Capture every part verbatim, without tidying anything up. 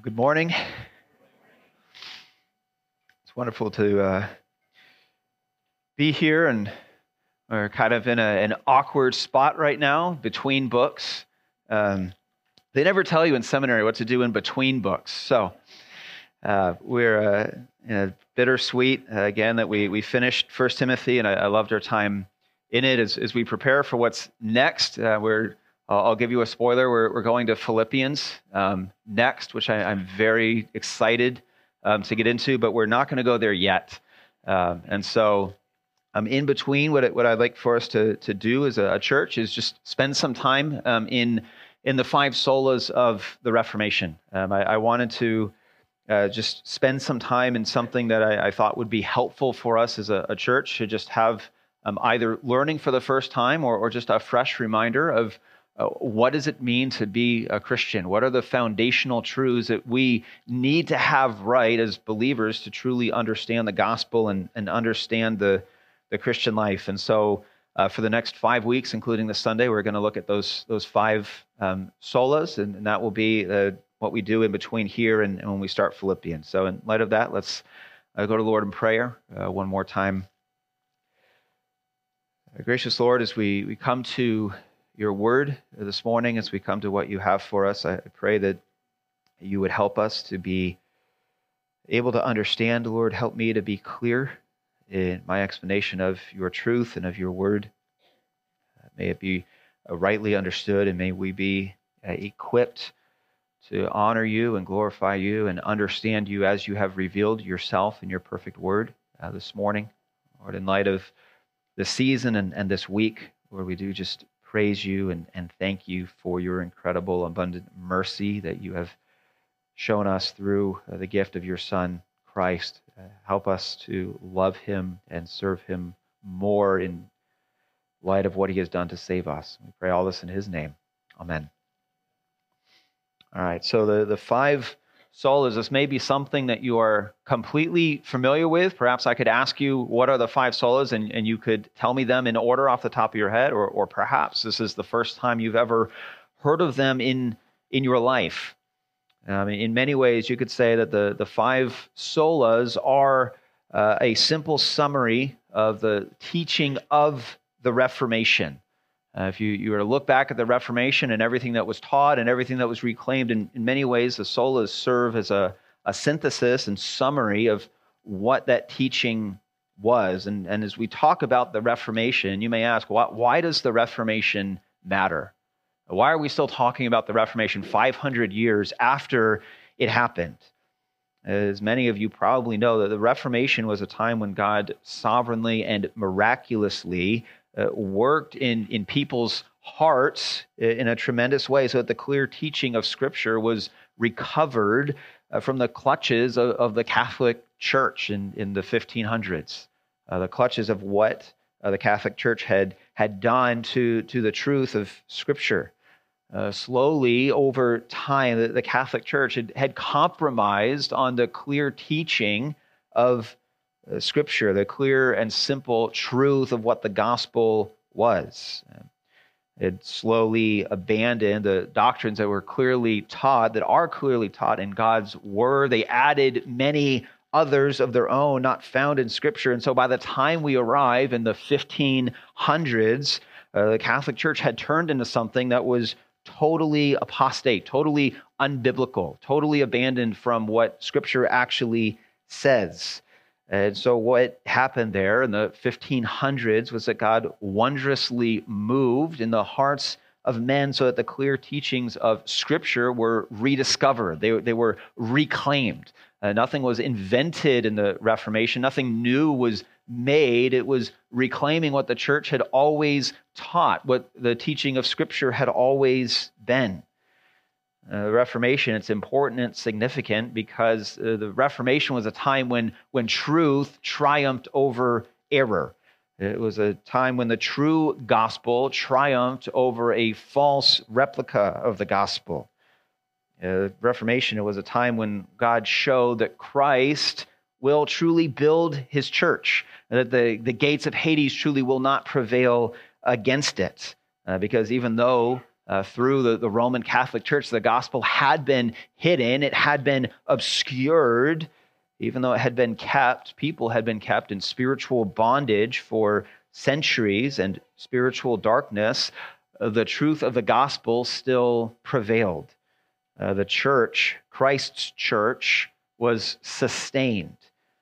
Good morning. It's wonderful to uh, be here, and we're kind of in a, an awkward spot right now between books. Um, they never tell you in seminary what to do in between books, so uh, we're uh, in a bittersweet uh, again that we we finished First Timothy, and I, I loved our time in it as, as we prepare for what's next. Uh, we're I'll, I'll give you a spoiler. We're we're going to Philippians um, next, which I, I'm very excited um, to get into, but we're not going to go there yet. Um, and so, um, in between, what it, what I'd like for us to to do as a, a church is just spend some time um, in in the five solas of the Reformation. Um, I, I wanted to uh, just spend some time in something that I, I thought would be helpful for us as a, a church to just have um, either learning for the first time or or just a fresh reminder of Uh, what does it mean to be a Christian? What are the foundational truths that we need to have right as believers to truly understand the gospel and, and understand the, the Christian life? And so uh, for the next five weeks, including the Sunday, we're going to look at those those five um, solas, and, and that will be uh, what we do in between here and, and when we start Philippians. So in light of that, let's uh, go to the Lord in prayer uh, one more time. Uh, gracious Lord, as we, we come to your word this morning, as we come to what you have for us, I pray that you would help us to be able to understand. Lord, help me to be clear in my explanation of your truth and of your word. May it be rightly understood, and may we be equipped to honor you and glorify you and understand you as you have revealed yourself in your perfect word uh, this morning. Lord, in light of this season and, and this week, Lord, we do just praise you and, and thank you for your incredible, abundant mercy that you have shown us through uh, the gift of your Son, Christ. Uh, help us to love him and serve him more in light of what he has done to save us. We pray all this in his name. Amen. All right, so the, the five solas, this may be something that you are completely familiar with. Perhaps I could ask you, what are the five solas, and, and you could tell me them in order off the top of your head, or, or perhaps this is the first time you've ever heard of them in, in your life. Um, in many ways, you could say that the, the five solas are uh, a simple summary of the teaching of the Reformation. Uh, if you, you were to look back at the Reformation and everything that was taught and everything that was reclaimed, in, in many ways, the solas serve as a, a synthesis and summary of what that teaching was. And, and as we talk about the Reformation, you may ask, why, why does the Reformation matter? Why are we still talking about the Reformation five hundred years after it happened? As many of you probably know, that the Reformation was a time when God sovereignly and miraculously Uh, worked in, in people's hearts in a tremendous way, so that the clear teaching of Scripture was recovered uh, from the clutches of, of the Catholic Church in, in the fifteen hundreds, uh, the clutches of what uh, the Catholic Church had had done to, to the truth of Scripture. Uh, slowly, over time, the, the Catholic Church had, had compromised on the clear teaching of Uh, Scripture, the clear and simple truth of what the gospel was. It slowly abandoned the doctrines that were clearly taught, that are clearly taught in God's word. They added many others of their own, not found in Scripture. And so by the time we arrive in the fifteen hundreds, uh, the Catholic Church had turned into something that was totally apostate, totally unbiblical, totally abandoned from what Scripture actually says. And so what happened there in the fifteen hundreds was that God wondrously moved in the hearts of men so that the clear teachings of Scripture were rediscovered. They, they were reclaimed. Uh, nothing was invented in the Reformation. Nothing new was made. It was reclaiming what the church had always taught, what the teaching of Scripture had always been. Uh, the Reformation, it's important and significant because uh, the Reformation was a time when, when truth triumphed over error. It was a time when the true gospel triumphed over a false replica of the gospel. Uh, Reformation, it was a time when God showed that Christ will truly build his church, and that the, the gates of Hades truly will not prevail against it. Uh, because even though Uh, through the, the Roman Catholic Church, the gospel had been hidden. It had been obscured, even though it had been kept. People had been kept in spiritual bondage for centuries and spiritual darkness. Uh, the truth of the gospel still prevailed. Uh, the church, Christ's church, was sustained.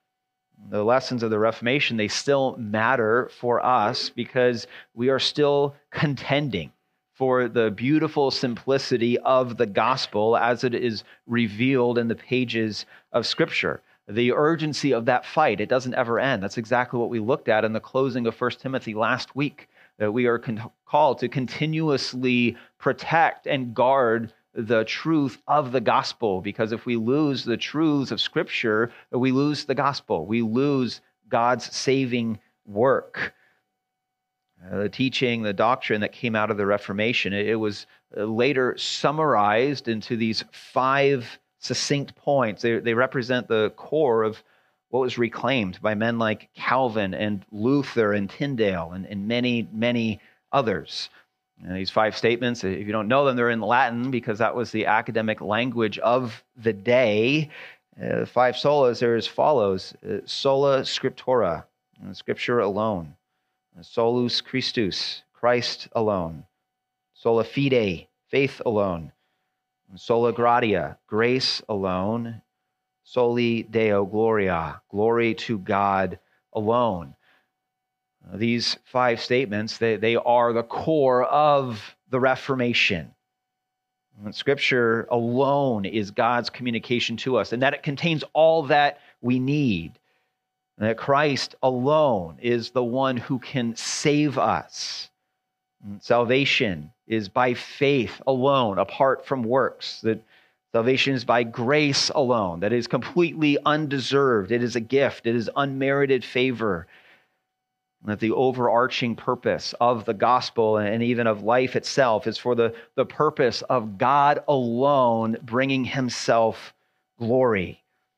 The lessons of the Reformation, they still matter for us because we are still contending for the beautiful simplicity of the gospel as it is revealed in the pages of Scripture. The urgency of that fight, it doesn't ever end. That's exactly what we looked at in the closing of First Timothy last week, that we are con- called to continuously protect and guard the truth of the gospel, because if we lose the truths of Scripture, we lose the gospel. We lose God's saving work. Uh, the teaching, the doctrine that came out of the Reformation, it, it was later summarized into these five succinct points. They, they represent the core of what was reclaimed by men like Calvin and Luther and Tyndale and, and many, many others. And these five statements, if you don't know them, they're in Latin because that was the academic language of the day. Uh, the five solas are as follows: uh, sola scriptura, Scripture alone. Solus Christus, Christ alone. Sola fide, faith alone. Sola gratia, grace alone. Soli Deo gloria, glory to God alone. Uh, these five statements, they, they are the core of the Reformation. And Scripture alone is God's communication to us, and that it contains all that we need. That Christ alone is the one who can save us. And salvation is by faith alone, apart from works. That salvation is by grace alone. That is completely undeserved. It is a gift. It is unmerited favor. That the overarching purpose of the gospel and even of life itself is for the, the purpose of God alone bringing himself glory.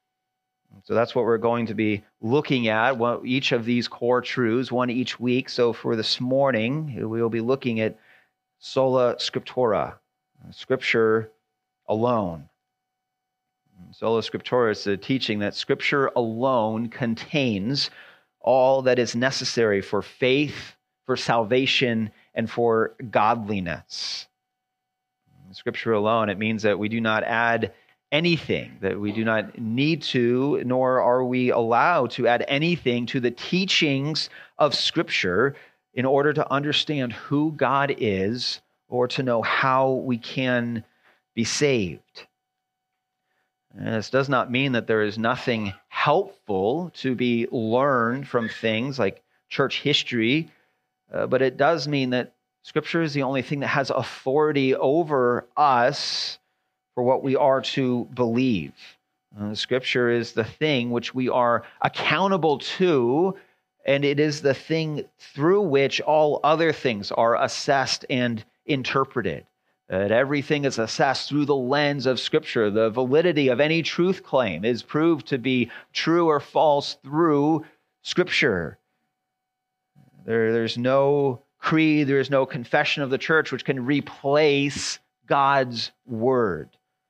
So that's what we're going to be looking at, each of these core truths, one each week. So for this morning, we will be looking at sola scriptura, Scripture alone. Sola scriptura is the teaching that Scripture alone contains all that is necessary for faith, for salvation, and for godliness. Scripture alone, it means that we do not add anything, that we do not need to, nor are we allowed to add anything to the teachings of Scripture in order to understand who God is or to know how we can be saved. And this does not mean that there is nothing helpful to be learned from things like church history, uh, but it does mean that Scripture is the only thing that has authority over us for what we are to believe. Uh, Scripture is the thing which we are accountable to, and it is the thing through which all other things are assessed and interpreted. That everything is assessed through the lens of Scripture. The validity of any truth claim is proved to be true or false through Scripture. There, there's no creed, there is no confession of the church which can replace God's word.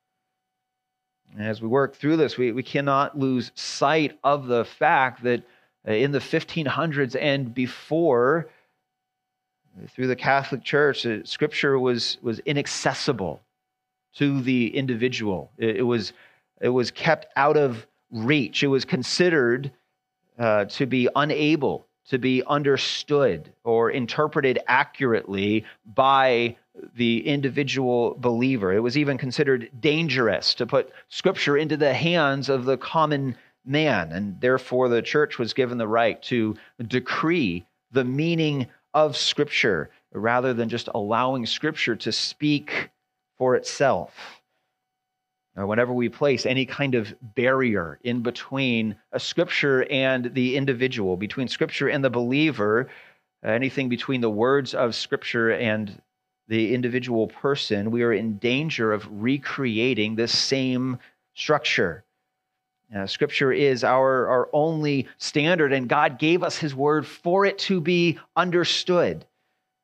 As we work through this, we, we cannot lose sight of the fact that in the fifteen hundreds and before, through the Catholic Church, Scripture was, was inaccessible to the individual. It, it, was, it was kept out of reach. It was considered uh, to be unable to be understood or interpreted accurately by the individual believer. It was even considered dangerous to put Scripture into the hands of the common man, and therefore the church was given the right to decree the meaning of Scripture rather than just allowing Scripture to speak for itself. Now, whenever we place any kind of barrier in between a Scripture and the individual, between Scripture and the believer, anything between the words of Scripture and the individual person, we are in danger of recreating this same structure. Uh, scripture is our, our only standard, and God gave us His word for it to be understood.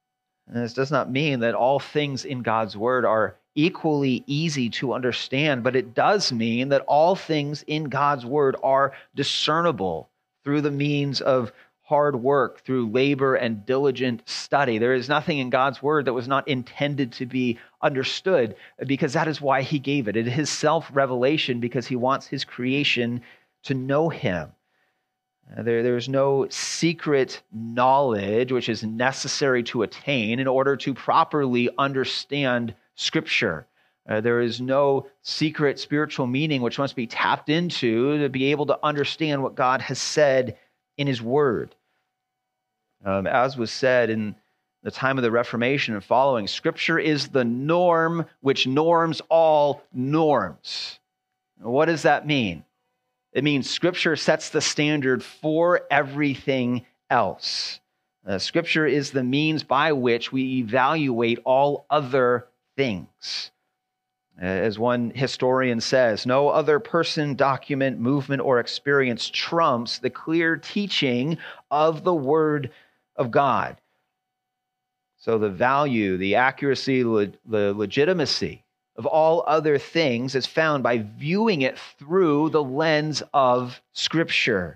And this does not mean that all things in God's word are equally easy to understand, but it does mean that all things in God's word are discernible through the means of hard work, through labor and diligent study. There is nothing in God's word that was not intended to be understood, because that is why he gave it. It is his self-revelation, because he wants his creation to know him. Uh, There, there's no secret knowledge which is necessary to attain in order to properly understand Scripture. Uh, there is no secret spiritual meaning which must be tapped into to be able to understand what God has said in his word. Um, as was said in the time of the Reformation and following, Scripture is the norm which norms all norms. What does that mean? It means Scripture sets the standard for everything else. Uh, Scripture is the means by which we evaluate all other things. Uh, As one historian says, no other person, document, movement, or experience trumps the clear teaching of the Word of God. So the value, the accuracy, le- the legitimacy of all other things is found by viewing it through the lens of Scripture.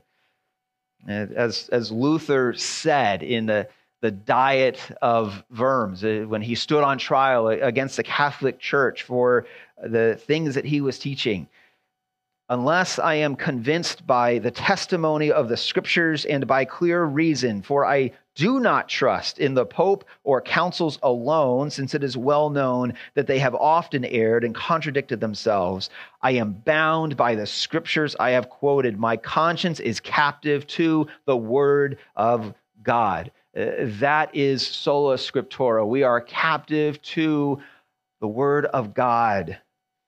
As, as Luther said in the, the Diet of Worms, uh, when he stood on trial against the Catholic Church for the things that he was teaching, unless I am convinced by the testimony of the Scriptures and by clear reason, for I do not trust in the Pope or councils alone, since it is well known that they have often erred and contradicted themselves. I am bound by the Scriptures I have quoted. My conscience is captive to the Word of God. Uh, That is sola scriptura. We are captive to the Word of God.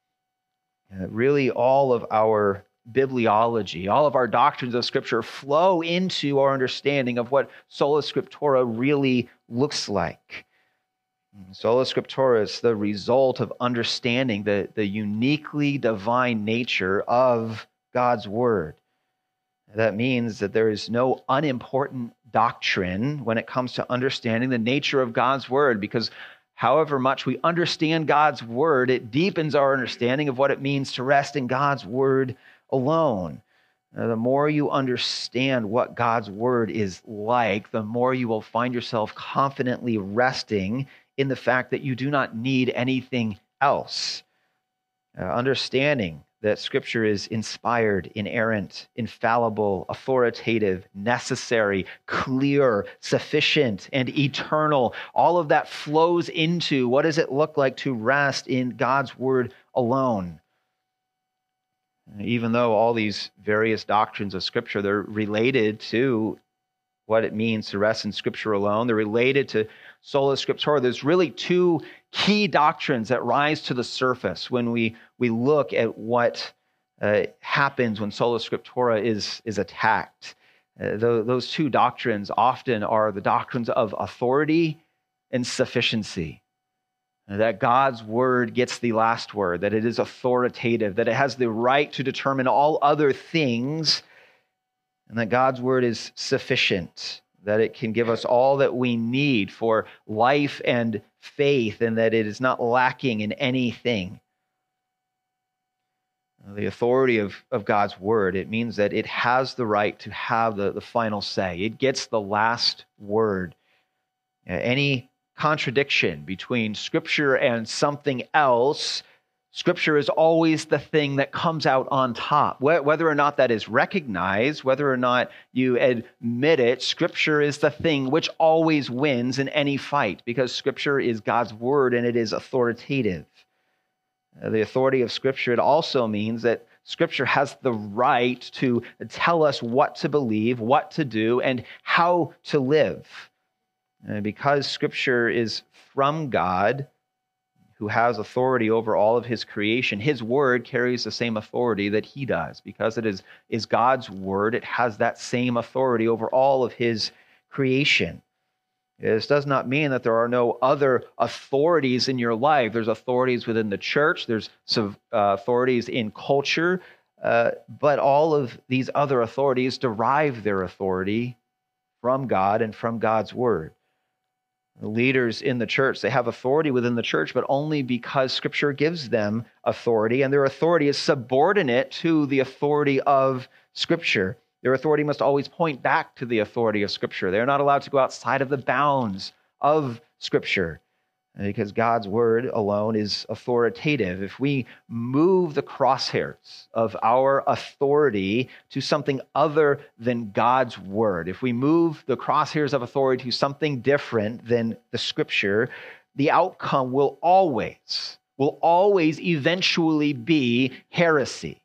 Uh, Really, all of our bibliology, all of our doctrines of Scripture flow into our understanding of what sola scriptura really looks like. Sola scriptura is the result of understanding the, the uniquely divine nature of God's Word. That means that there is no unimportant doctrine when it comes to understanding the nature of God's Word, because however much we understand God's Word, it deepens our understanding of what it means to rest in God's Word alone. Uh, the more you understand what God's Word is like, the more you will find yourself confidently resting in the fact that you do not need anything else. Uh, understanding that Scripture is inspired, inerrant, infallible, authoritative, necessary, clear, sufficient, and eternal. All of that flows into what does it look like to rest in God's Word alone. Even though all these various doctrines of Scripture, they're related to what it means to rest in Scripture alone. They're related to sola scriptura. There's really two key doctrines that rise to the surface when we, we look at what uh, happens when sola scriptura is, is attacked. Uh, th- those two doctrines often are the doctrines of authority and sufficiency. That God's Word gets the last word, that it is authoritative, that it has the right to determine all other things, and that God's Word is sufficient, that it can give us all that we need for life and faith, and that it is not lacking in anything. The authority of, of God's Word, it means that it has the right to have the, the final say. It gets the last word. Uh, Any contradiction between Scripture and something else, Scripture is always the thing that comes out on top. Whether or not that is recognized, whether or not you admit it, Scripture is the thing which always wins in any fight, because Scripture is God's Word and it is authoritative. The authority of Scripture, it also means that Scripture has the right to tell us what to believe, what to do, and how to live. And because Scripture is from God, who has authority over all of his creation, his word carries the same authority that he does. Because it is, is God's word, it has that same authority over all of his creation. This does not mean that there are no other authorities in your life. There's authorities within the church, there's some uh, authorities in culture, uh, but all of these other authorities derive their authority from God and from God's word. The leaders in the church, they have authority within the church, but only because Scripture gives them authority, and their authority is subordinate to the authority of Scripture. Their authority must always point back to the authority of Scripture. They're not allowed to go outside of the bounds of Scripture, because God's word alone is authoritative. If we move the crosshairs of our authority to something other than God's word, if we move the crosshairs of authority to something different than the Scripture, the outcome will always, will always eventually be heresy.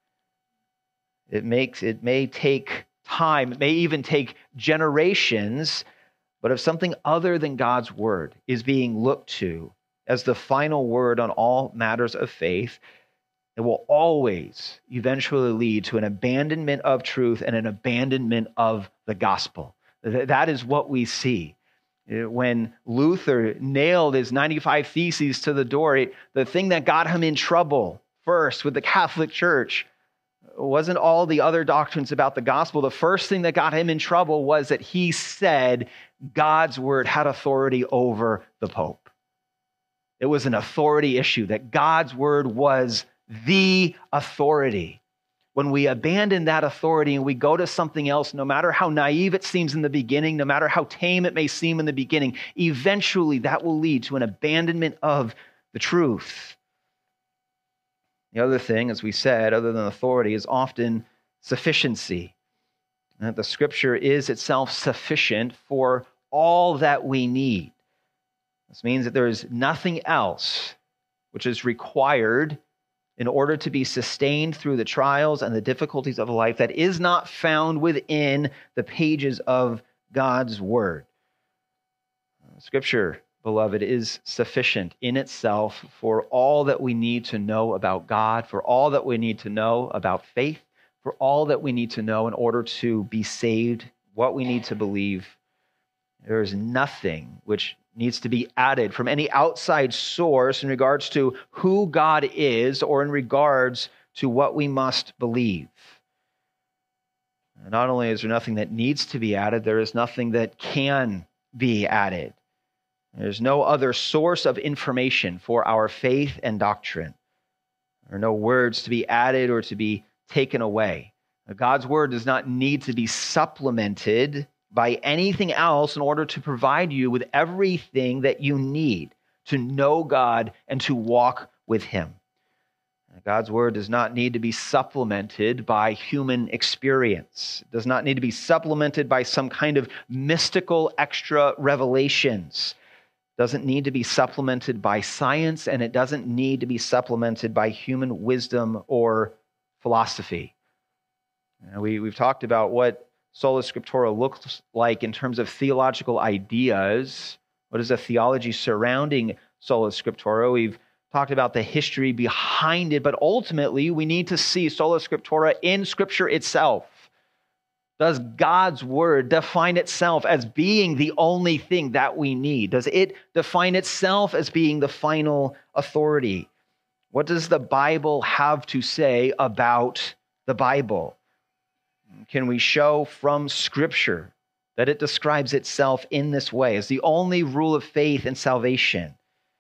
It makes, it may take time, it may even take generations. But if something other than God's word is being looked to as the final word on all matters of faith, it will always eventually lead to an abandonment of truth and an abandonment of the gospel. That is what we see. When Luther nailed his ninety-five Theses to the door, it, the thing that got him in trouble first with the Catholic Church wasn't all the other doctrines about the gospel. The first thing that got him in trouble was that he said God's word had authority over the Pope. It was an authority issue, that God's word was the authority. When we abandon that authority and we go to something else, no matter how naive it seems in the beginning, no matter how tame it may seem in the beginning, eventually that will lead to an abandonment of the truth. The other thing, as we said, other than authority, is often sufficiency. That the Scripture is itself sufficient for all that we need. This means that there is nothing else which is required in order to be sustained through the trials and the difficulties of life that is not found within the pages of God's Word. Scripture, beloved, is sufficient in itself for all that we need to know about God, for all that we need to know about faith, for all that we need to know in order to be saved, what we need to believe. There is nothing which needs to be added from any outside source in regards to who God is or in regards to what we must believe. And not only is there nothing that needs to be added, there is nothing that can be added. There's no other source of information for our faith and doctrine. There are no words to be added or to be taken away. God's word does not need to be supplemented by anything else in order to provide you with everything that you need to know God and to walk with Him. God's word does not need to be supplemented by human experience. It does not need to be supplemented by some kind of mystical extra revelations. It doesn't need to be supplemented by science, and it doesn't need to be supplemented by human wisdom or philosophy. You know, we, we've talked about what Sola Scriptura looks like in terms of theological ideas. What is a theology surrounding Sola Scriptura? We've talked about the history behind it, but ultimately we need to see Sola Scriptura in Scripture itself. Does God's word define itself as being the only thing that we need? Does it define itself as being the final authority? What does the Bible have to say about the Bible? Can we show from Scripture that it describes itself in this way as the only rule of faith and salvation?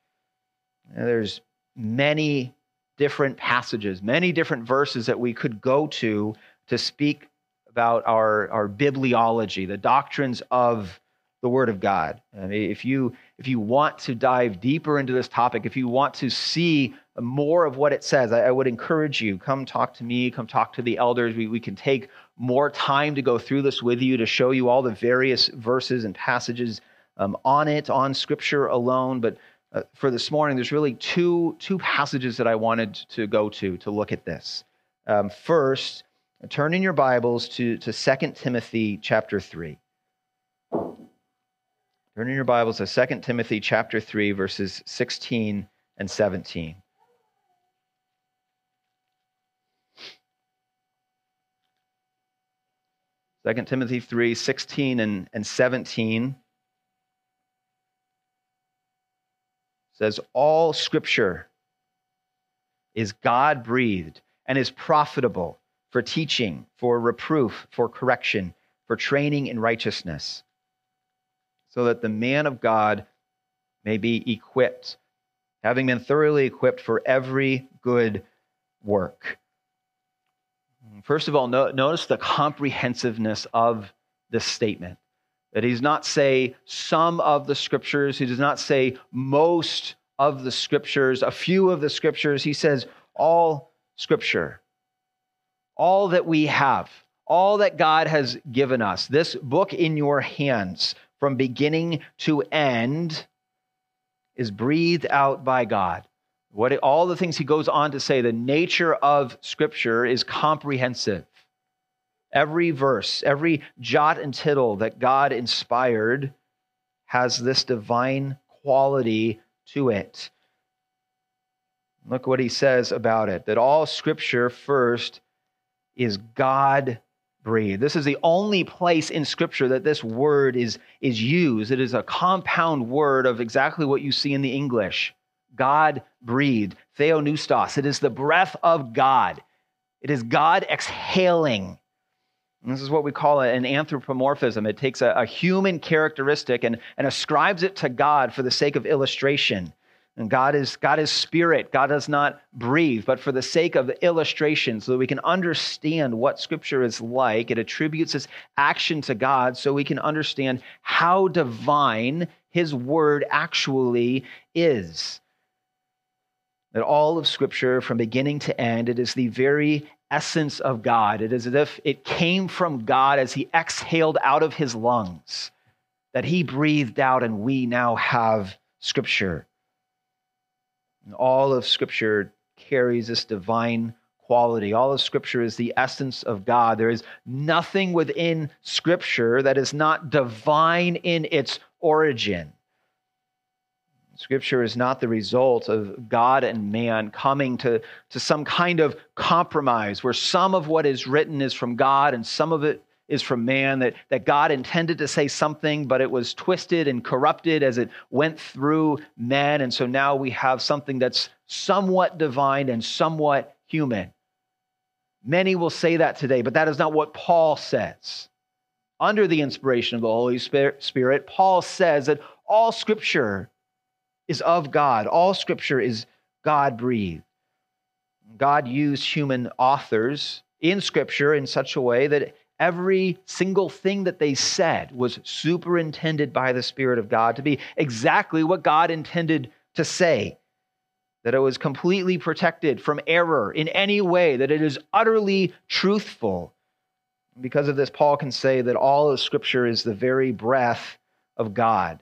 And there's many different passages, many different verses that we could go to to speak about our, our bibliology, the doctrines of the Word of God. I mean, if you if you want to dive deeper into this topic, if you want to see more of what it says, I, I would encourage you, come talk to me, come talk to the elders. We, we can take more time to go through this with you, to show you all the various verses and passages um, on it, on Scripture alone. But uh, for this morning, there's really two, two passages that I wanted to go to to look at this. Um, first, turn in your Bibles to, to Second Timothy chapter three. Turn in your Bibles to Second Timothy chapter three, verses sixteen and seventeen. Second Timothy three, sixteen and, and seventeen says, all Scripture is God-breathed and is profitable for teaching, for reproof, for correction, for training in righteousness, so that the man of God may be equipped, having been thoroughly equipped for every good work. First of all, no, notice the comprehensiveness of this statement. That he does not say some of the scriptures. He does not say most of the scriptures, a few of the scriptures. He says all scripture, all that we have, all that God has given us. This book in your hands from beginning to end is breathed out by God. What all the things he goes on to say, the nature of scripture is comprehensive. Every verse, every jot and tittle that God inspired has this divine quality to it. Look what he says about it, that all scripture first is God-breathed. This is the only place in scripture that this word is, is used. It is a compound word of exactly what you see in the English. God-breathed, theopneustos. It is the breath of God. It is God exhaling. And this is what we call an anthropomorphism. It takes a, a human characteristic and, and ascribes it to God for the sake of illustration. And God is, God is spirit. God does not breathe, but for the sake of illustration, so that we can understand what Scripture is like. It attributes its action to God so we can understand how divine His Word actually is. That all of Scripture, from beginning to end, it is the very essence of God. It is as if it came from God as He exhaled out of His lungs, that He breathed out, and we now have Scripture. And all of Scripture carries this divine quality. All of Scripture is the essence of God. There is nothing within Scripture that is not divine in its origin. Scripture is not the result of God and man coming to, to some kind of compromise where some of what is written is from God and some of it is from man, that, that God intended to say something, but it was twisted and corrupted as it went through men. And so now we have something that's somewhat divine and somewhat human. Many will say that today, but that is not what Paul says. Under the inspiration of the Holy Spirit, Paul says that all Scripture is of God. All Scripture is God-breathed. God used human authors in Scripture in such a way that every single thing that they said was superintended by the Spirit of God to be exactly what God intended to say. That it was completely protected from error in any way, that it is utterly truthful. Because of this, Paul can say that all of Scripture is the very breath of God.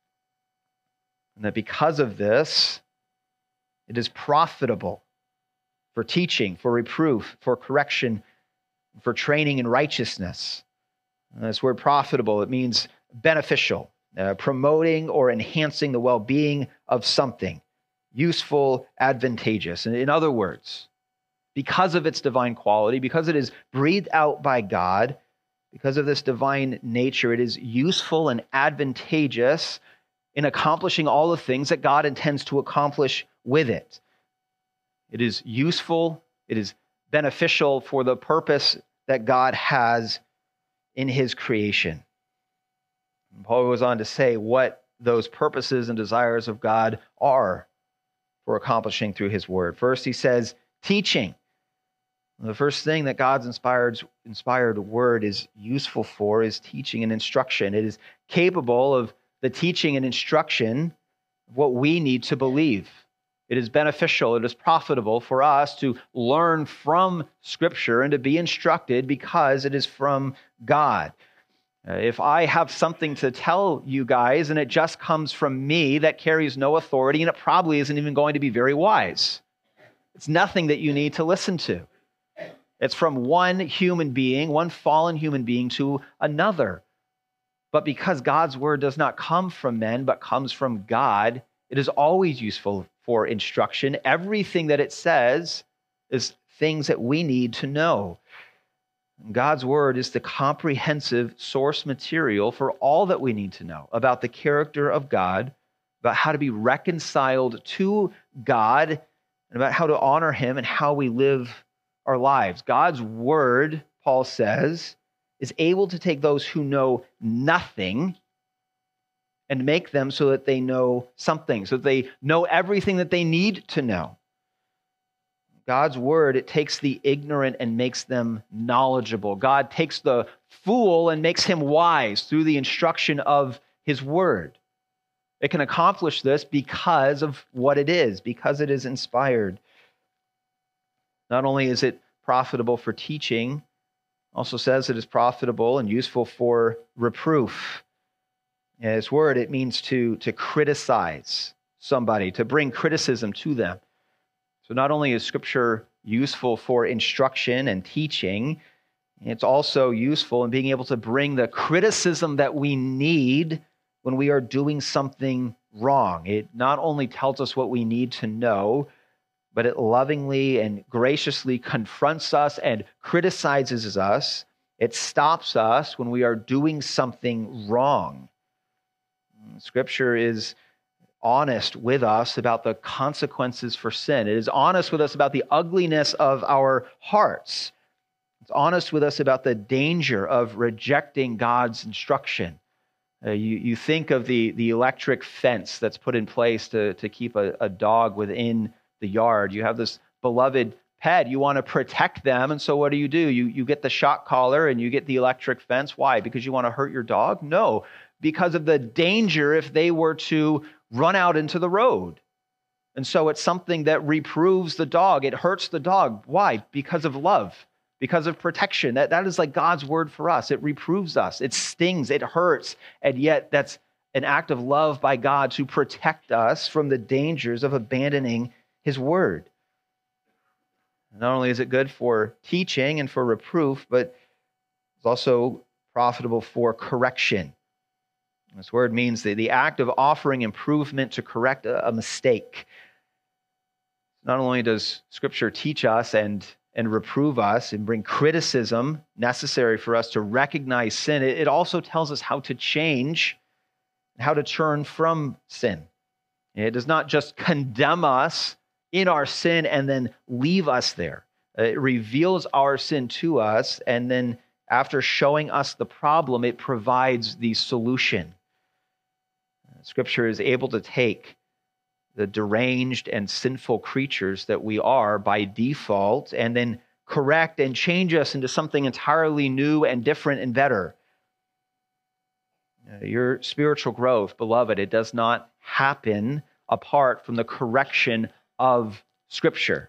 And that because of this, it is profitable for teaching, for reproof, for correction, for training in righteousness. And this word profitable, it means beneficial, uh, promoting or enhancing the well-being of something, useful, advantageous. And in other words, because of its divine quality, because it is breathed out by God, because of this divine nature, it is useful and advantageous in accomplishing all the things that God intends to accomplish with it. It is useful, it is beneficial for the purpose that God has in His creation. And Paul goes on to say what those purposes and desires of God are for accomplishing through His Word. First, he says, teaching. The first thing that God's inspired, inspired Word is useful for is teaching and instruction. It is capable of the teaching and instruction of what we need to believe. It is beneficial, it is profitable for us to learn from Scripture and to be instructed because it is from God. Uh, if I have something to tell you guys and it just comes from me, that carries no authority and it probably isn't even going to be very wise. It's nothing that you need to listen to. It's from one human being, one fallen human being to another. But because God's word does not come from men, but comes from God, it is always useful for instruction. Everything that it says is things that we need to know. God's word is the comprehensive source material for all that we need to know about the character of God, about how to be reconciled to God, and about how to honor Him and how we live our lives. God's word, Paul says, is able to take those who know nothing and make them so that they know something, so that they know everything that they need to know. God's word, it takes the ignorant and makes them knowledgeable. God takes the fool and makes him wise through the instruction of his word. It can accomplish this because of what it is, because it is inspired. Not only is it profitable for teaching, also says it is profitable and useful for reproof. And this word, it means to, to criticize somebody, to bring criticism to them. So not only is Scripture useful for instruction and teaching, it's also useful in being able to bring the criticism that we need when we are doing something wrong. It not only tells us what we need to know, but it lovingly and graciously confronts us and criticizes us. It stops us when we are doing something wrong. Scripture is honest with us about the consequences for sin. It is honest with us about the ugliness of our hearts. It's honest with us about the danger of rejecting God's instruction. Uh, you, you think of the, the electric fence that's put in place to, to keep a, a dog within the yard. You have this beloved pet. You want to protect them. And so what do you do? You, you get the shock collar and you get the electric fence. Why? Because you want to hurt your dog? No, because of the danger if they were to run out into the road. And so it's something that reproves the dog. It hurts the dog. Why? Because of love, because of protection. That, that is like God's word for us. It reproves us. It stings. It hurts. And yet that's an act of love by God to protect us from the dangers of abandoning his word. Not only is it good for teaching and for reproof, but it's also profitable for correction. This word means the, the act of offering improvement to correct a, a mistake. Not only does Scripture teach us and, and reprove us and bring criticism necessary for us to recognize sin, it, it also tells us how to change, how to turn from sin. It does not just condemn us in our sin and then leave us there. It reveals our sin to us, and then after showing us the problem, it provides the solution. Scripture is able to take the deranged and sinful creatures that we are by default and then correct and change us into something entirely new and different and better. Your spiritual growth, beloved, it does not happen apart from the correction of Scripture.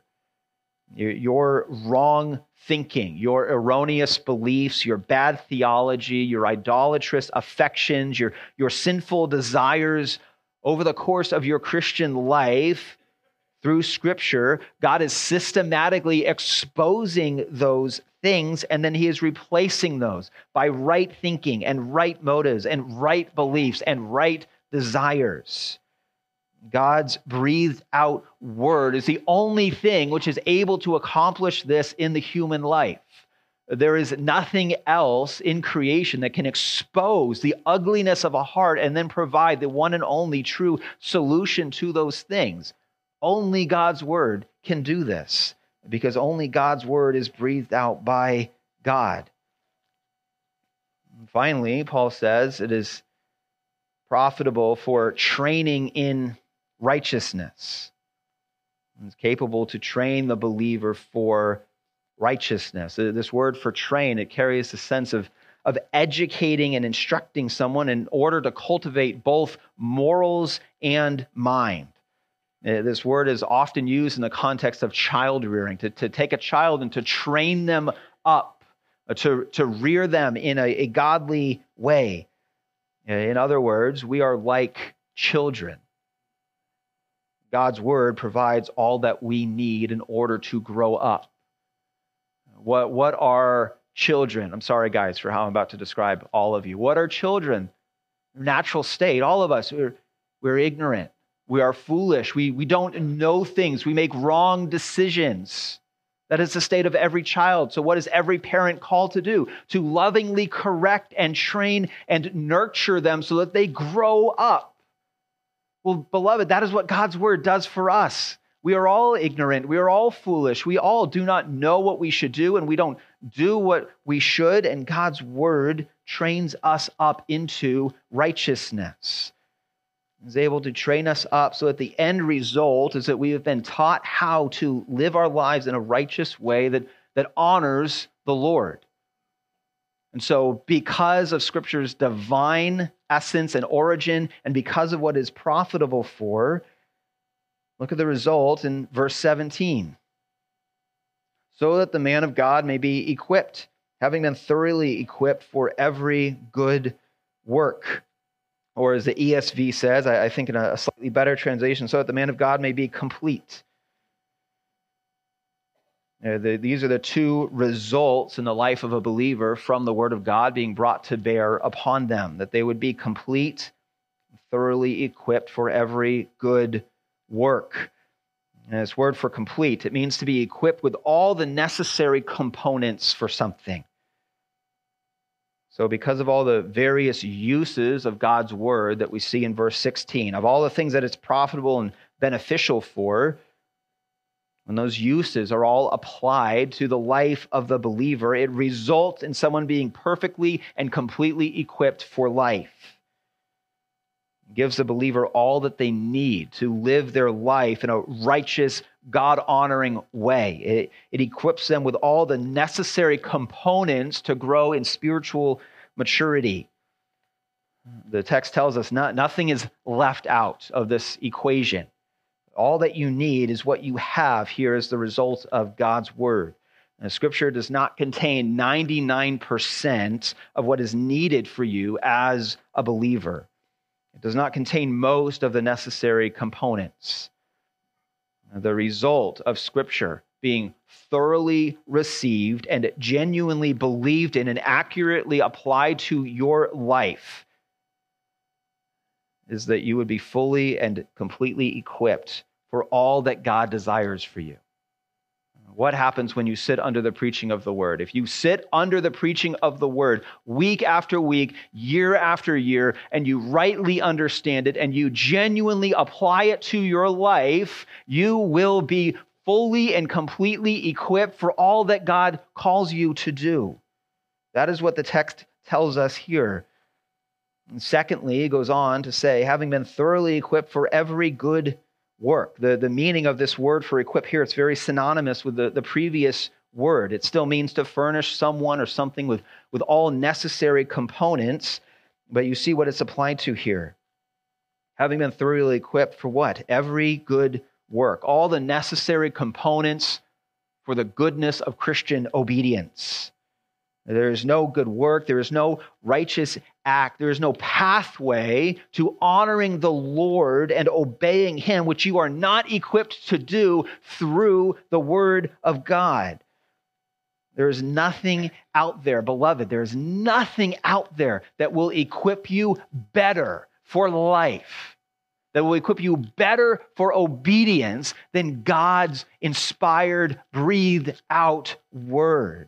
Your wrong thinking, your erroneous beliefs, your bad theology, your idolatrous affections, your, your sinful desires over the course of your Christian life, through Scripture, God is systematically exposing those things, and then he is replacing those by right thinking and right motives and right beliefs and right desires. God's breathed out word is the only thing which is able to accomplish this in the human life. There is nothing else in creation that can expose the ugliness of a heart and then provide the one and only true solution to those things. Only God's word can do this, because only God's word is breathed out by God. And finally, Paul says it is profitable for training in righteousness. It's capable to train the believer for righteousness. This word for train, it carries a sense of, of educating and instructing someone in order to cultivate both morals and mind. This word is often used in the context of child rearing, to, to take a child and to train them up, to, to rear them in a, a godly way. In other words, we are like children. God's word provides all that we need in order to grow up. What, what are children? I'm sorry, guys, for how I'm about to describe all of you. What are children? Natural state. All of us, we're, we're ignorant. We are foolish. We, we don't know things. We make wrong decisions. That is the state of every child. So what is every parent called to do? To lovingly correct and train and nurture them so that they grow up. Well, beloved, that is what God's word does for us. We are all ignorant. We are all foolish. We all do not know what we should do, and we don't do what we should. And God's word trains us up into righteousness. is able to train us up so that the end result is that we have been taught how to live our lives in a righteous way that, that honors the Lord. And so because of Scripture's divine essence and origin, and because of what is profitable for, look at the result in verse seventeen. So that the man of God may be equipped, having been thoroughly equipped for every good work. Or as the E S V says, I think in a slightly better translation, so that the man of God may be complete. Uh, the, these are the two results in the life of a believer from the Word of God being brought to bear upon them, that they would be complete, thoroughly equipped for every good work. And this word for complete, it means to be equipped with all the necessary components for something. So because of all the various uses of God's Word that we see in verse sixteen, of all the things that it's profitable and beneficial for, when those uses are all applied to the life of the believer, it results in someone being perfectly and completely equipped for life. It gives the believer all that they need to live their life in a righteous, God-honoring way. It, it equips them with all the necessary components to grow in spiritual maturity. The text tells us not, nothing is left out of this equation. All that you need is what you have here as the result of God's Word. And Scripture does not contain ninety-nine percent of what is needed for you as a believer. It does not contain most of the necessary components. The result of Scripture being thoroughly received and genuinely believed in and accurately applied to your life is that you would be fully and completely equipped for all that God desires for you. What happens when you sit under the preaching of the Word? If you sit under the preaching of the Word week after week, year after year, and you rightly understand it and you genuinely apply it to your life, you will be fully and completely equipped for all that God calls you to do. That is what the text tells us here. And secondly, it goes on to say, having been thoroughly equipped for every good work. The, the meaning of this word for equip here, it's very synonymous with the, the previous word. It still means to furnish someone or something with, with all necessary components, but you see what it's applied to here. Having been thoroughly equipped for what? Every good work. All the necessary components for the goodness of Christian obedience. There is no good work. There is no righteous act. There is no pathway to honoring the Lord and obeying Him, which you are not equipped to do through the Word of God. There is nothing out there, beloved. There is nothing out there that will equip you better for life, that will equip you better for obedience than God's inspired, breathed out Word.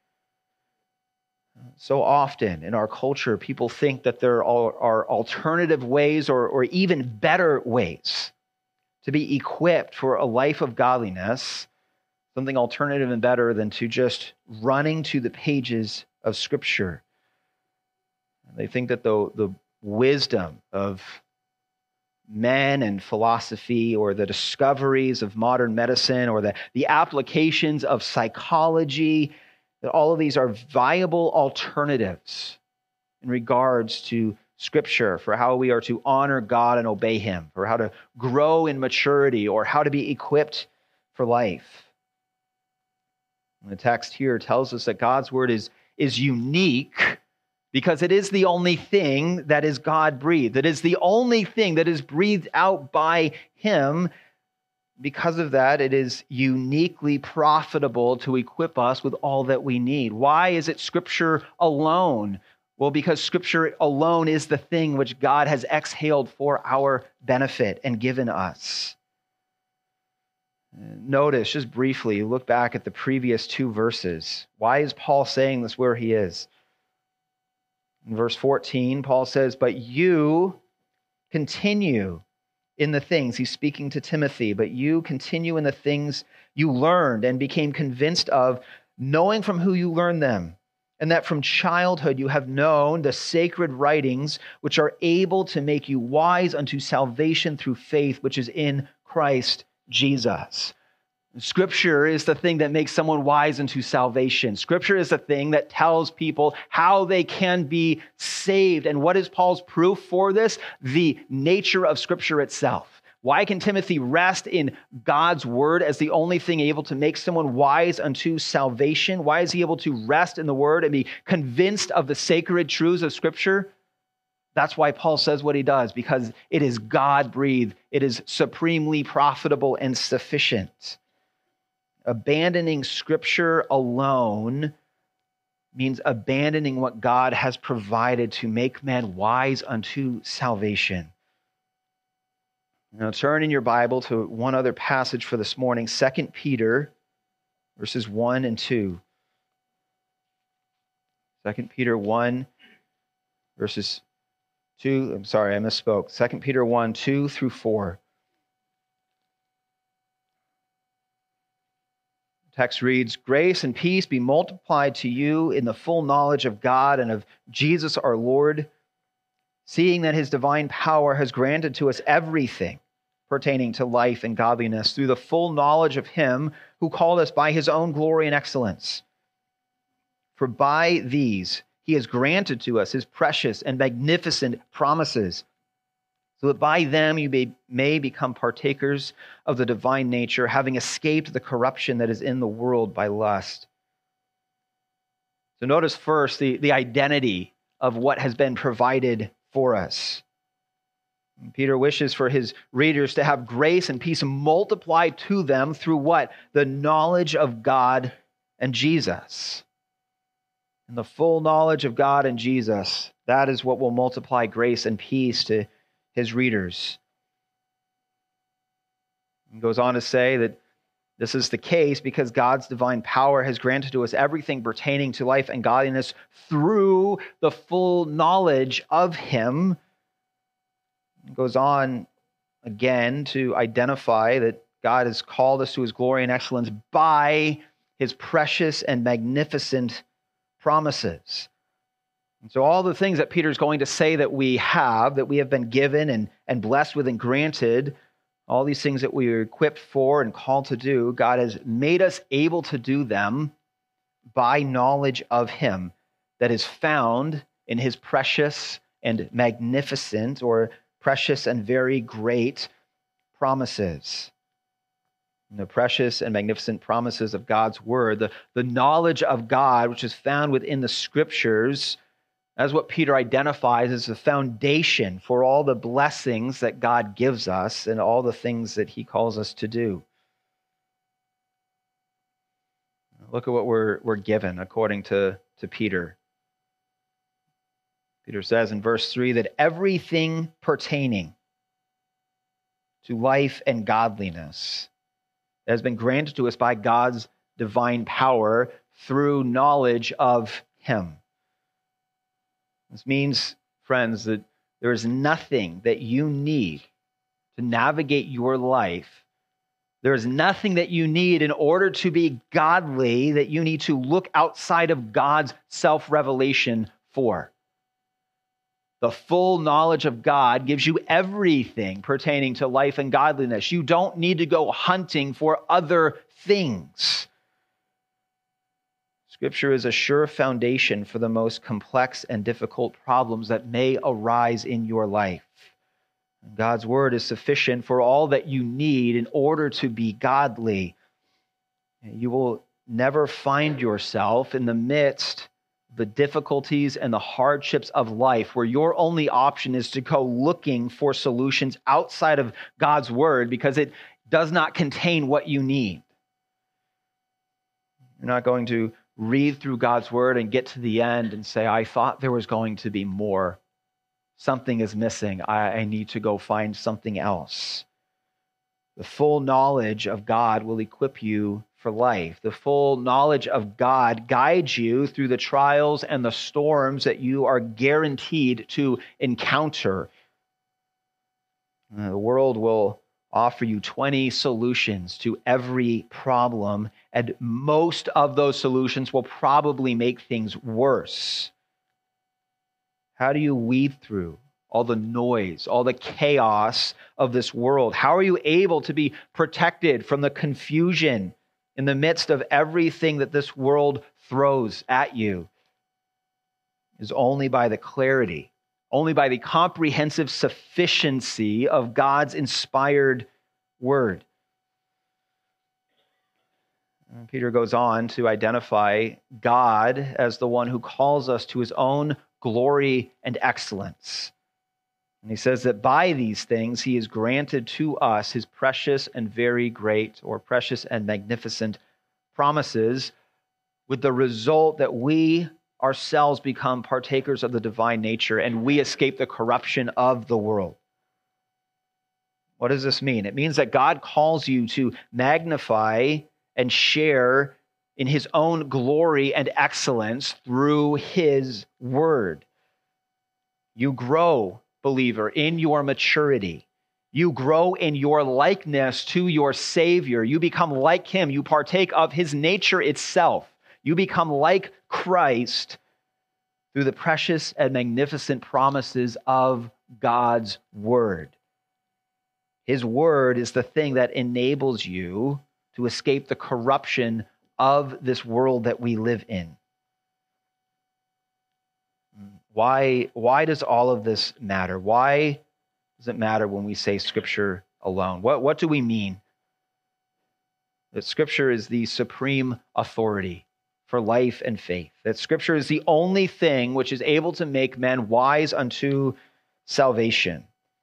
So often in our culture, people think that there are, are alternative ways or, or even better ways to be equipped for a life of godliness, something alternative and better than to just running to the pages of Scripture. They think that the, the wisdom of men and philosophy or the discoveries of modern medicine or the, the applications of psychology, that all of these are viable alternatives in regards to Scripture for how we are to honor God and obey Him, for how to grow in maturity, or how to be equipped for life. And the text here tells us that God's Word is, is unique because it is the only thing that is God-breathed. It is the only thing that is breathed out by Him. Because of that, it is uniquely profitable to equip us with all that we need. Why is it Scripture alone? Well, because Scripture alone is the thing which God has exhaled for our benefit and given us. Notice, just briefly, look back at the previous two verses. Why is Paul saying this where he is? In verse fourteen, Paul says, "But you continue in the things," he's speaking to Timothy, "but you continue in the things you learned and became convinced of, knowing from who you learned them, and that from childhood you have known the sacred writings, which are able to make you wise unto salvation through faith, which is in Christ Jesus. Scripture is the thing that makes someone wise unto salvation. Scripture is the thing that tells people how they can be saved. And what is Paul's proof for this? The nature of Scripture itself. Why can Timothy rest in God's word as the only thing able to make someone wise unto salvation? Why is he able to rest in the word and be convinced of the sacred truths of Scripture? That's why Paul says what he does, because it is God-breathed. It is supremely profitable and sufficient. Abandoning Scripture alone means abandoning what God has provided to make man wise unto salvation. Now turn in your Bible to one other passage for this morning, Second Peter, verses one and two. Second Peter one, verses two, I'm sorry, I misspoke. Second Peter one, two through four. The text reads, "Grace and peace be multiplied to you in the full knowledge of God and of Jesus our Lord, seeing that his divine power has granted to us everything pertaining to life and godliness through the full knowledge of him who called us by his own glory and excellence. For by these he has granted to us his precious and magnificent promises, so that by them you may, may become partakers of the divine nature, having escaped the corruption that is in the world by lust." So notice first the, the identity of what has been provided for us. Peter wishes for his readers to have grace and peace multiplied to them through what? The knowledge of God and Jesus. And the full knowledge of God and Jesus, that is what will multiply grace and peace to his readers. He goes on to say that this is the case because God's divine power has granted to us everything pertaining to life and godliness through the full knowledge of him. He goes on again to identify that God has called us to his glory and excellence by his precious and magnificent promises. And so all the things that Peter's going to say that we have, that we have been given and, and blessed with and granted, all these things that we are equipped for and called to do, God has made us able to do them by knowledge of him that is found in his precious and magnificent, or precious and very great promises. And the precious and magnificent promises of God's word, the, the knowledge of God, which is found within the Scriptures, that's what Peter identifies as the foundation for all the blessings that God gives us and all the things that he calls us to do. Look at what we're, we're given according to, to Peter. Peter says in verse three that everything pertaining to life and godliness has been granted to us by God's divine power through knowledge of him. This means, friends, that there is nothing that you need to navigate your life. There is nothing that you need in order to be godly that you need to look outside of God's self-revelation for. The full knowledge of God gives you everything pertaining to life and godliness. You don't need to go hunting for other things. Scripture is a sure foundation for the most complex and difficult problems that may arise in your life. God's word is sufficient for all that you need in order to be godly. You will never find yourself in the midst the difficulties and the hardships of life where your only option is to go looking for solutions outside of God's word because it does not contain what you need. You're not going to read through God's word and get to the end and say, I thought there was going to be more. Something is missing. I, I need to go find something else. The full knowledge of God will equip you for life. The full knowledge of God guides you through the trials and the storms that you are guaranteed to encounter. Uh, the world will offer you twenty solutions to every problem, and most of those solutions will probably make things worse. How do you weed through all the noise, all the chaos of this world? How are you able to be protected from the confusion in the midst of everything that this world throws at you? Is only by the clarity, only by the comprehensive sufficiency of God's inspired word. And Peter goes on to identify God as the one who calls us to his own glory and excellence. And he says that by these things he has granted to us his precious and very great, or precious and magnificent promises, with the result that we ourselves become partakers of the divine nature and we escape the corruption of the world. What does this mean? It means that God calls you to magnify and share in his own glory and excellence through his word. You grow, believer, in your maturity. You grow in your likeness to your Savior. You become like him. You partake of his nature itself. You become like Christ through the precious and magnificent promises of God's word. His word is the thing that enables you to escape the corruption of this world that we live in. Why, why does all of this matter? Why does it matter when we say Scripture alone? What, what do we mean? That Scripture is the supreme authority for life and faith. That Scripture is the only thing which is able to make men wise unto salvation.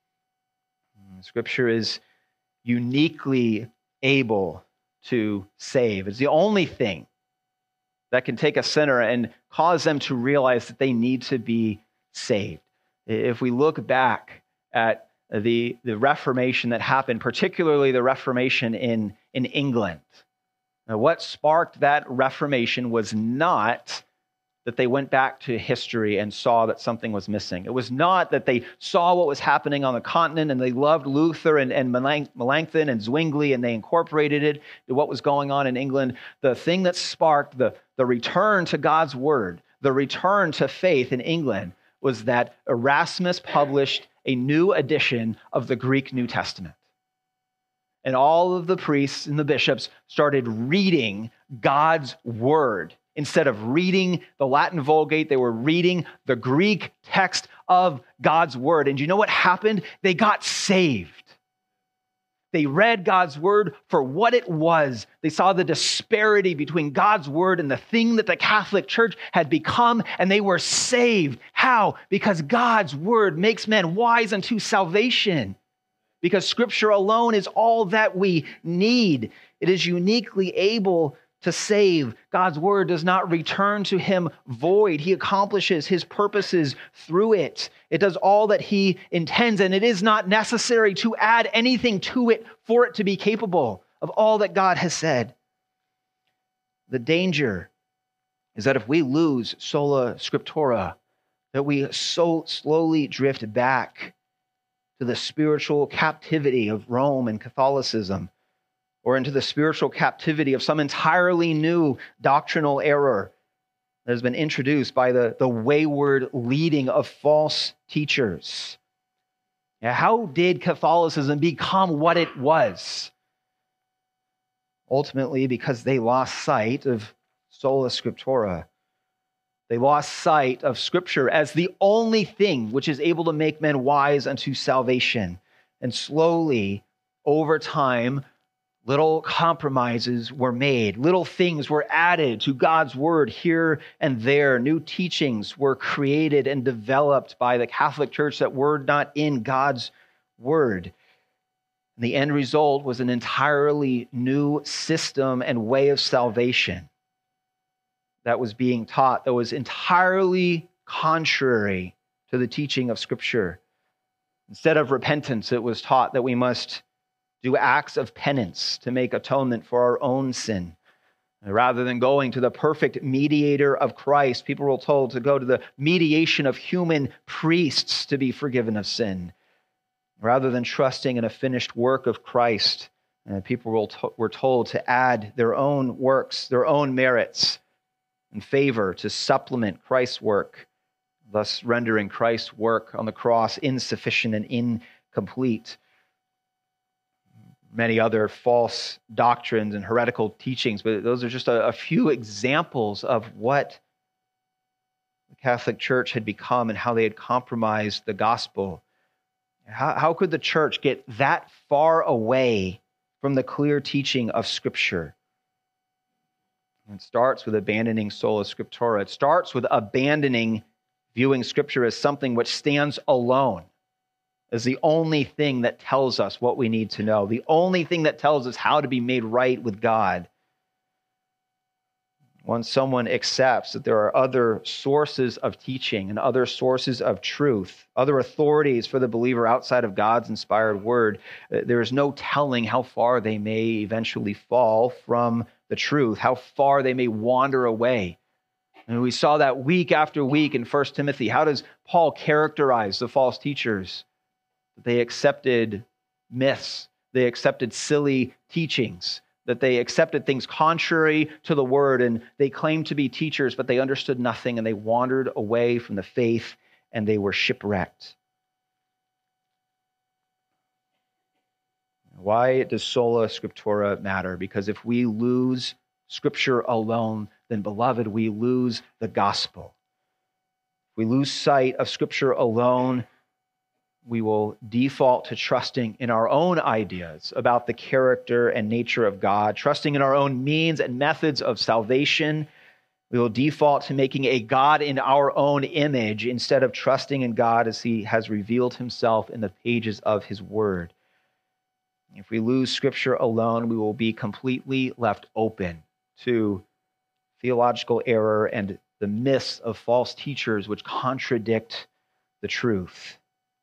Scripture is uniquely able to save. It's the only thing that can take a sinner and cause them to realize that they need to be saved. If we look back at the, the Reformation that happened, particularly the Reformation in, in England, now what sparked that Reformation was not that they went back to history and saw that something was missing. It was not that they saw what was happening on the continent and they loved Luther and, and Melanchthon and Zwingli and they incorporated it to what was going on in England. The thing that sparked the, the return to God's word, the return to faith in England, was that Erasmus published a new edition of the Greek New Testament. And all of the priests and the bishops started reading God's word. Instead of reading the Latin Vulgate, they were reading the Greek text of God's word. And you know what happened? They got saved. They read God's word for what it was. They saw the disparity between God's word and the thing that the Catholic Church had become, and they were saved. How? Because God's word makes men wise unto salvation. Because Scripture alone is all that we need. It is uniquely able to save. God's word does not return to him void. He accomplishes his purposes through it. It does all that he intends, and it is not necessary to add anything to it for it to be capable of all that God has said. The danger is that if we lose sola scriptura, that we so slowly drift back to the spiritual captivity of Rome and Catholicism, or into the spiritual captivity of some entirely new doctrinal error that has been introduced by the, the wayward leading of false teachers. Now, how did Catholicism become what it was? Ultimately, because they lost sight of sola scriptura. They lost sight of Scripture as the only thing which is able to make men wise unto salvation. And slowly, over time, little compromises were made. Little things were added to God's word here and there. New teachings were created and developed by the Catholic Church that were not in God's word. And the end result was an entirely new system and way of salvation that was being taught, that was entirely contrary to the teaching of Scripture. Instead of repentance, it was taught that we must do acts of penance to make atonement for our own sin. Rather than going to the perfect mediator of Christ, people were told to go to the mediation of human priests to be forgiven of sin. Rather than trusting in a finished work of Christ, uh, people were, to- were told to add their own works, their own merits and favor to supplement Christ's work, thus rendering Christ's work on the cross insufficient and incomplete. Many other false doctrines and heretical teachings, but those are just a, a few examples of what the Catholic Church had become and how they had compromised the gospel. How, how could the church get that far away from the clear teaching of Scripture? It starts with abandoning sola scriptura. It starts with abandoning viewing Scripture as something which stands alone, as the only thing that tells us what we need to know, the only thing that tells us how to be made right with God. Once someone accepts that there are other sources of teaching and other sources of truth, other authorities for the believer outside of God's inspired word, there is no telling how far they may eventually fall from the truth, how far they may wander away. And we saw that week after week in First Timothy. How does Paul characterize the false teachers? They accepted myths. They accepted silly teachings. That they accepted things contrary to the word, and they claimed to be teachers, but they understood nothing, and they wandered away from the faith, and they were shipwrecked. Why does sola scriptura matter? Because if we lose Scripture alone, then, beloved, we lose the gospel. If we lose sight of Scripture alone, we will default to trusting in our own ideas about the character and nature of God, trusting in our own means and methods of salvation. We will default to making a God in our own image instead of trusting in God as he has revealed himself in the pages of his word. If we lose Scripture alone, we will be completely left open to theological error and the myths of false teachers which contradict the truth.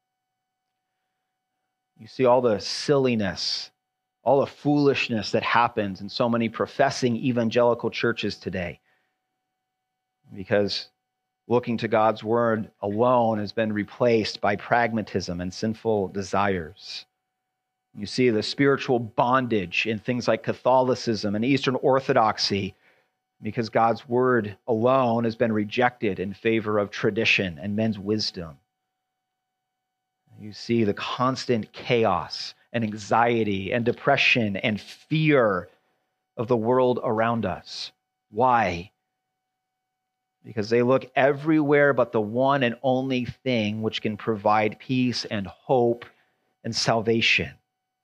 You see all the silliness, all the foolishness that happens in so many professing evangelical churches today, because looking to God's word alone has been replaced by pragmatism and sinful desires. You see the spiritual bondage in things like Catholicism and Eastern Orthodoxy, because God's word alone has been rejected in favor of tradition and men's wisdom. You see the constant chaos and anxiety and depression and fear of the world around us. Why? Because they look everywhere but the one and only thing which can provide peace and hope and salvation.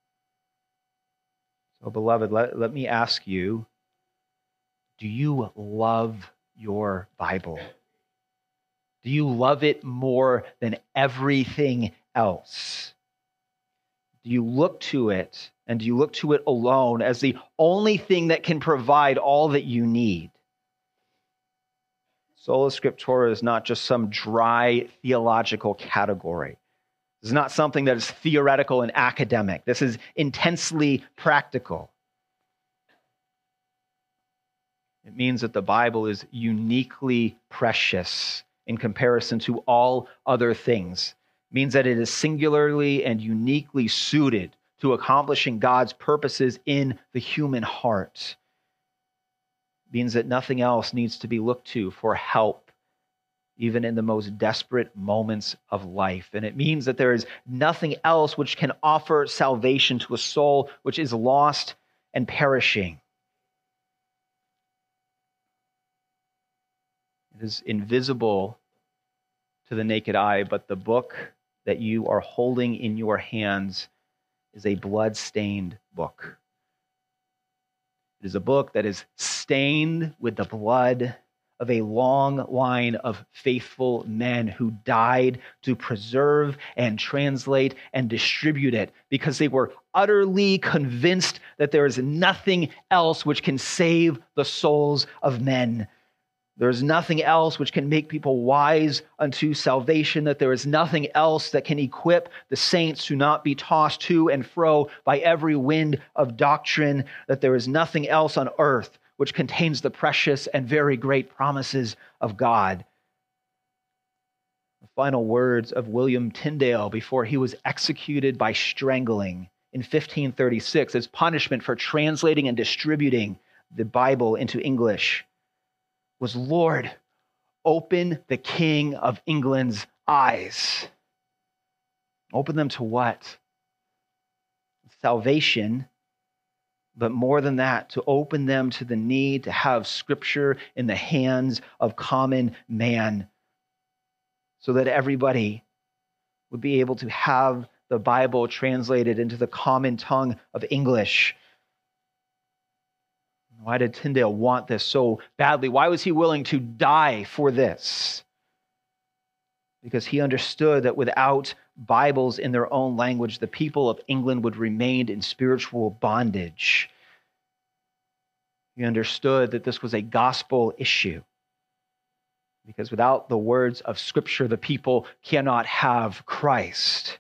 So, beloved, let, let me ask you, do you love your Bible? Do you love it more than everything else? Do you look to it, and do you look to it alone as the only thing that can provide all that you need? Sola Scriptura is not just some dry theological category. This is not something that is theoretical and academic. This is intensely practical. It means that the Bible is uniquely precious in comparison to all other things. It means that it is singularly and uniquely suited to accomplishing God's purposes in the human heart. It means that nothing else needs to be looked to for help, even in the most desperate moments of life. And it means that there is nothing else which can offer salvation to a soul which is lost and perishing. It is invisible to the naked eye, but the book that you are holding in your hands is a blood-stained book. It is a book that is stained with the blood of a long line of faithful men who died to preserve and translate and distribute it because they were utterly convinced that there is nothing else which can save the souls of men. There is nothing else which can make people wise unto salvation, that there is nothing else that can equip the saints to not be tossed to and fro by every wind of doctrine, that there is nothing else on earth which contains the precious and very great promises of God. final words of William Tyndale before he was executed by strangling in fifteen thirty-six as punishment for translating and distributing the Bible into English was, "Lord, open the King of England's eyes." Open them to what? Salvation, but more than that, to open them to the need to have Scripture in the hands of common man so that everybody would be able to have the Bible translated into the common tongue of English. Why did Tyndale want this so badly? Why was he willing to die for this? Because he understood that without Bibles in their own language, the people of England would remain in spiritual bondage. He understood that this was a gospel issue. Because without the words of Scripture, the people cannot have Christ.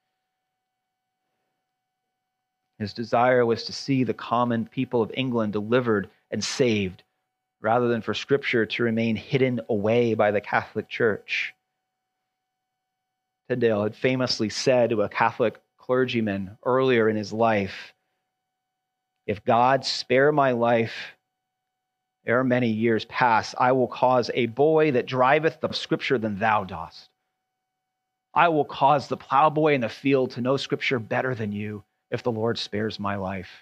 His desire was to see the common people of England delivered and saved, rather than for Scripture to remain hidden away by the Catholic Church. Tyndale had famously said to a Catholic clergyman earlier in his life, "If God spare my life, ere many years pass, I will cause a boy that driveth the Scripture than thou dost. I will cause the plowboy in the field to know Scripture better than you, if the Lord spares my life."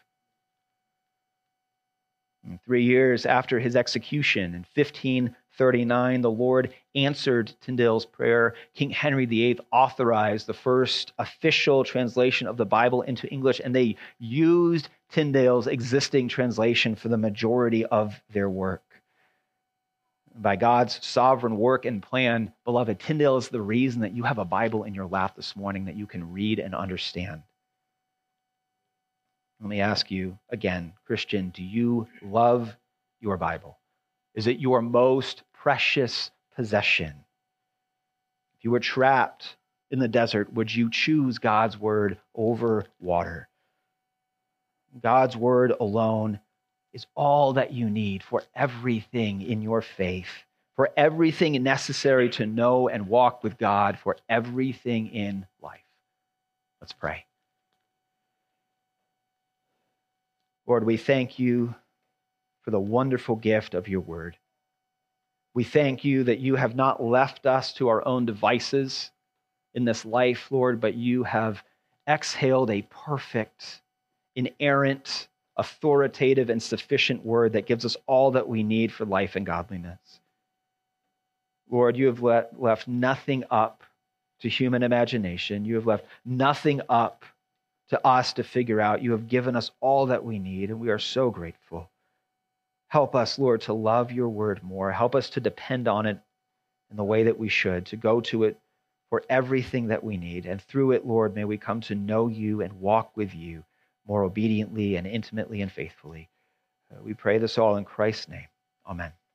And three years after his execution in fifteen thirty-nine, the Lord answered Tyndale's prayer. King Henry the Eighth authorized the first official translation of the Bible into English, and they used Tyndale's existing translation for the majority of their work. By God's sovereign work and plan, beloved, Tyndale is the reason that you have a Bible in your lap this morning that you can read and understand. Let me ask you again, Christian, do you love your Bible? Is it your most precious possession? If you were trapped in the desert, would you choose God's word over water? God's word alone is all that you need for everything in your faith, for everything necessary to know and walk with God, for everything in life. Let's pray. Lord, we thank you for the wonderful gift of your word. We thank you that you have not left us to our own devices in this life, Lord, but you have exhaled a perfect, inerrant, authoritative, and sufficient word that gives us all that we need for life and godliness. Lord, you have let, left nothing up to human imagination. You have left nothing up to us to figure out. You have given us all that we need, and we are so grateful. Help us, Lord, to love your word more. Help us to depend on it in the way that we should, to go to it for everything that we need. And through it, Lord, may we come to know you and walk with you more obediently and intimately and faithfully. Uh, we pray this all in Christ's name. Amen.